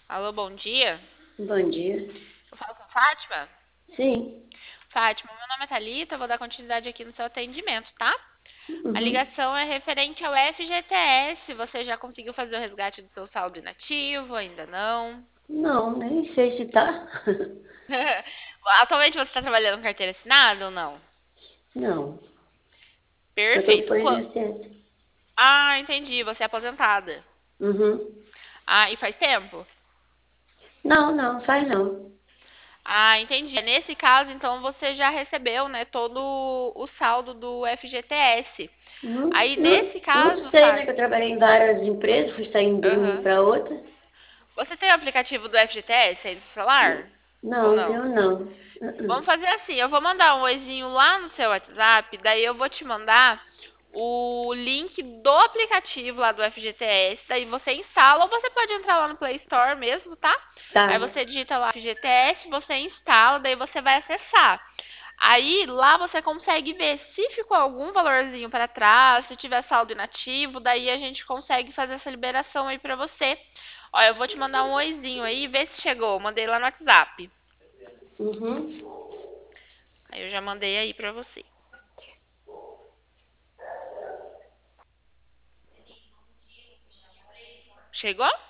Alô, bom dia. Bom dia. Eu falo com Fátima? Sim. Fátima, meu nome é Thalita, eu vou dar continuidade aqui no seu atendimento, tá? A Uhum. ligação é referente ao FGTS. Você já conseguiu fazer o resgate do seu saldo inativo? Ainda não? Não, nem sei se tá. Atualmente você está trabalhando com carteira assinada ou não? Não. Eu tô Perfeito. por INSS. Ah, entendi. Você é aposentada. Uhum. Ah, e faz tempo? Não, não, faz não. Ah, entendi. Nesse caso, então, você já recebeu, né, todo o saldo do FGTS. Não, Aí, não, nesse não caso, sei, né? Que eu Fátima. trabalhei em várias empresas, fui saindo de uma Aham. para outra. Você tem o aplicativo do FGTS aí no celular? Ou Não, não? tenho não. Vamos fazer assim, eu vou mandar um oizinho lá no seu WhatsApp, daí eu vou te mandar o link do aplicativo lá do FGTS, daí você instala ou você pode entrar lá no Play Store mesmo, tá? Aí Tá. você digita lá FGTS, você instala, daí você vai acessar. Aí lá você consegue ver se ficou algum valorzinho para trás, se tiver saldo inativo, daí a gente consegue fazer essa liberação aí para você. Ó, eu vou te mandar um oizinho aí, vê se chegou. Mandei lá no WhatsApp. Uhum. Aí eu já mandei aí pra você. Chegou?